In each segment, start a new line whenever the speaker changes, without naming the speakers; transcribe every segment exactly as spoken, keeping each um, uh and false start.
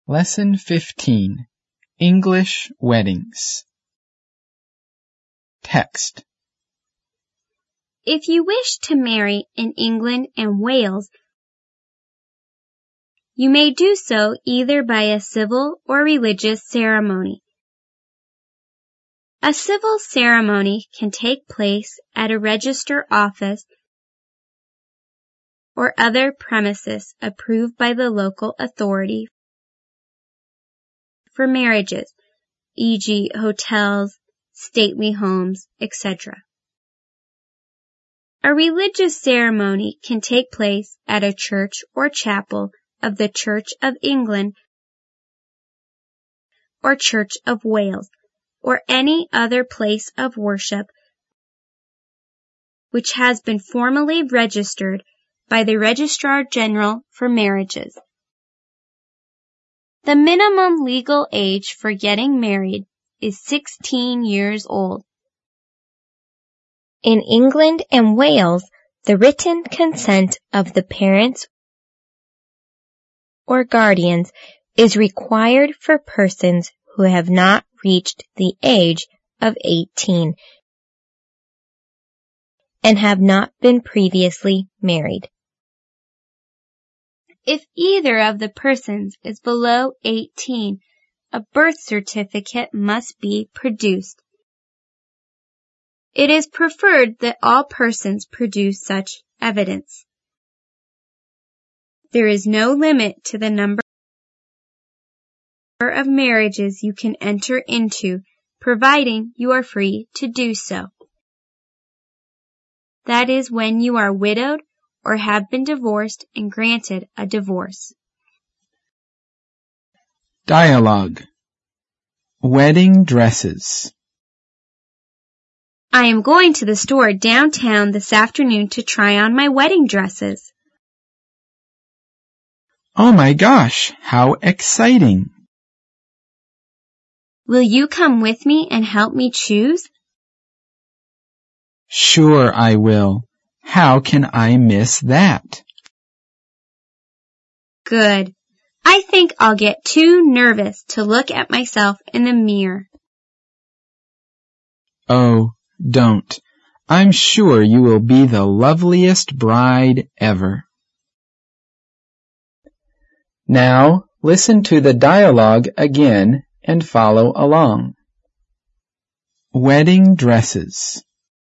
Lesson fifteen. English Weddings. Text.
If you wish to marry in England and Wales, you may do so either by a civil or religious ceremony. A civil ceremony can take place at a register office or other premises approved by the local authority for marriages, for example hotels, stately homes, et cetera. A religious ceremony can take place at a church or chapel of the Church of England or Church of Wales, or any other place of worship which has been formally registered by the Registrar General for Marriages. The minimum legal age for getting married is sixteen years old. In England and Wales, the written consent of the parents or guardians is required for persons who have not reached the age of eighteen and have not been previously married. If either of the persons is below eighteen, a birth certificate must be produced. It is preferred that all persons produce such evidence. There is no limit to the number of marriages you can enter into, providing you are free to do so. That is when you are widowed or have been divorced and granted a divorce.
Dialogue. Wedding dresses.
I am going to the store downtown this afternoon to try on my wedding dresses.
Oh my gosh, how exciting!
Will you come with me and help me choose?
Sure I will. How can I miss that?
Good. I think I'll get too nervous to look at myself in the mirror.
Oh, don't. I'm sure you will be the loveliest bride ever. Now, listen to the dialogue again and follow along. Wedding dresses.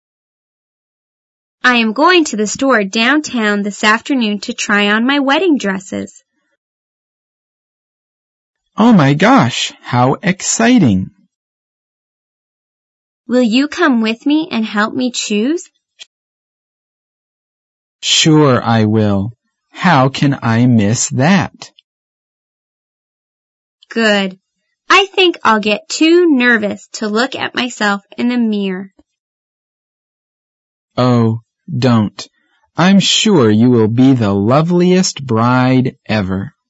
I am going to the store downtown this afternoon to try on my wedding dresses.
Oh my gosh, how exciting!
Will you come with me and help me choose?
Sure I will. How can I miss that?
Good. I think I'll get too nervous to look at myself in the mirror.
Oh, don't. I'm sure you will be the loveliest bride ever.